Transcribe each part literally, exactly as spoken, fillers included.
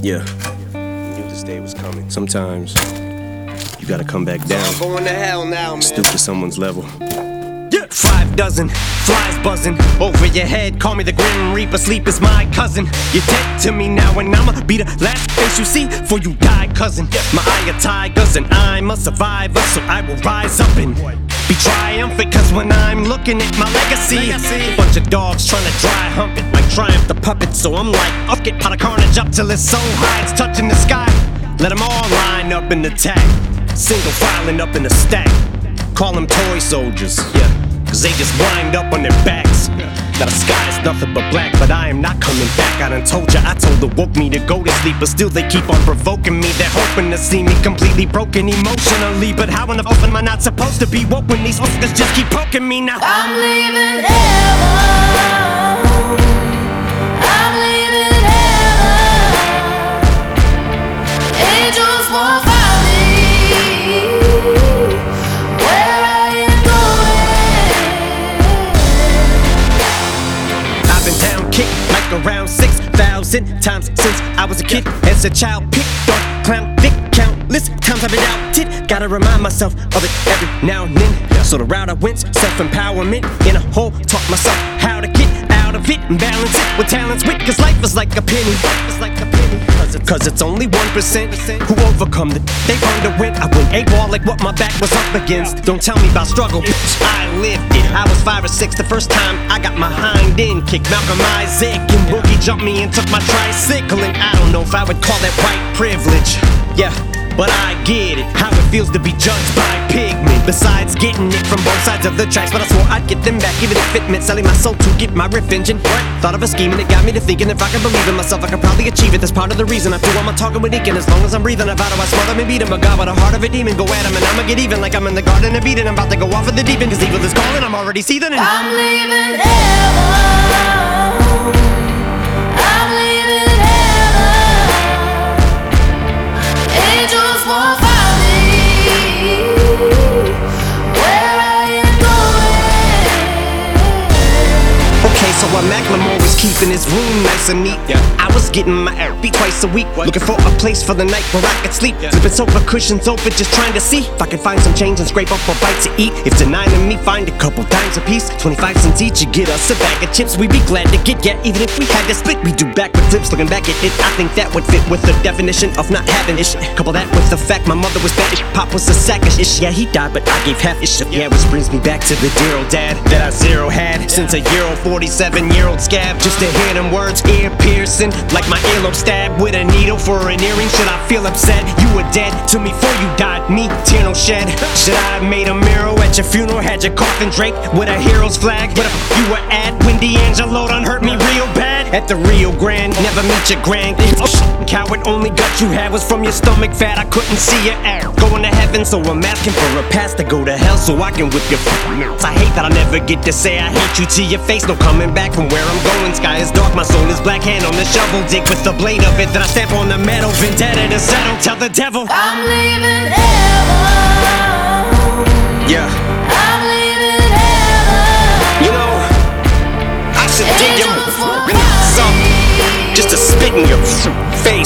Yeah. Knew this day was coming. Sometimes you gotta come back down. I'm going to hell now, man. Stoop to someone's level. Yeah. Five dozen flies buzzing over your head. Call me the Grim Reaper. Sleep is my cousin. You're dead to me now, and I'ma be the last face you see before you die, cousin. My eye of tigers, and I'm a survivor, so I will rise up and be triumphant. Cause when I'm looking at my legacy, a bunch of dogs trying to dry hump it like Triumph the puppet. So I'm like, up it, pot of carnage up till it's so high it's touching the sky. Let them all line up and attack, single filing up in a stack. Call them toy soldiers, yeah, cause they just wind up on their backs. Now the sky is nothing but black, but I am not coming back. I done told ya, I told her woke me to go to sleep, but still they keep on provoking me. They're hoping to see me completely broken emotionally. But how in the fuck am I not supposed to be woke when these fuckers just keep poking me now? I'm leaving heaven. I'm leaving heaven. Angels won't find me where I am going. I've been down, kicked like around six thousand times since I was a kid. As a child, picked on, clown, dick, countless times I've been doubted. Gotta remind myself of it every now and then. So the route I went, self-empowerment in a hole. Taught myself how to get out of it and balance it with talents wit. Cause life is like a penny, life is like a penny. Cause, it, Cause it's only one percent who overcome the they underwent. I went A-ball like what my back was up against. Don't tell me about struggle, bitch, I lived it. I was five or six the first time I got my hind end kicked. Malcolm Isaac and Boogie jumped me and took my tricycle. And I don't know if I would call that white privilege. Yeah, but I get it, how it feels to be judged by pigment. Besides getting it from both sides of the tracks, but I swore I'd get them back, even if it meant selling my soul to get my riff engine. Thought of a scheme and it got me to thinking if I can believe in myself, I could probably achieve it. That's part of the reason I do all my talking with Deacon. As long as I'm breathing, I vow to I smother and beat him. A god with a heart of a demon, go at him and I'ma get even. Like I'm in the garden of Eden, I'm about to go off of the deep end. Cause evil is calling, I'm already seething and I'm leaving heaven. I'm leaving heaven. Angels won't find me where I am going. okay, so while Macklemore was keeping his room nice and neat, yeah, I was getting my air beat twice a week. What? Looking for a place for the night where I could sleep, yeah. Flipping sofa cushions open, just trying to see if I can find some change and scrape up a bite to eat. If denying me, find a couple dimes a piece, twenty-five cents each, you get us a bag of chips. We'd be glad to get, yeah, even if we had to split. We do backward flips, looking back at it, I think that would fit with the definition of not having ish. Couple that with the fact my mother was bad, pop was a sack of ish. Yeah, he died, but I gave half ish. Yeah, which brings me back to the dear old dad that I zero had since a year old forty-seven year old scab. Just to hear them words, ear piercing, like my earlobe stabbed with a needle for an earring. Should I feel upset? You were dead to me before you died, me, tear no shed. Should I have made a mural at your funeral? Had your coffin draped with a hero's flag? What if you were at when D'Angelo done hurt me real bad? At the Rio Grande, never meet your grand. Oh, coward, only gut you had was from your stomach fat. I couldn't see your air going to heaven, so I'm asking for a pass to go to hell so I can whip your f***ing mouth. I hate that I never get to say I hate you to your face. No coming back from where I'm going. Sky is dark, my soul is black. Hand on the shovel, dig with the blade of it. Then I stamp on the metal, vendetta to settle. Tell the devil I'm leaving heaven. Yeah, I'm leaving heaven. you know, I should dig your some just to spit in your face.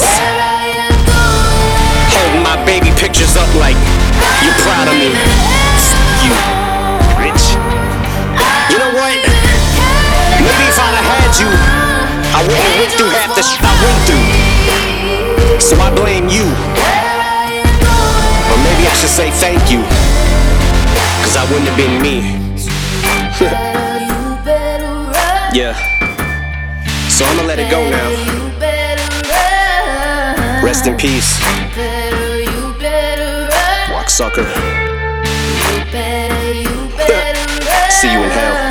Hold my baby pictures up like you're proud of me. You bitch. You know what? Maybe if I'd have had you, I wouldn't have went through half the shit I went through. So I blame you. Or maybe I should say thank you, cause I wouldn't have been me. Yeah. So I'ma let it go now. Rest in peace, rock sucker. See you in hell.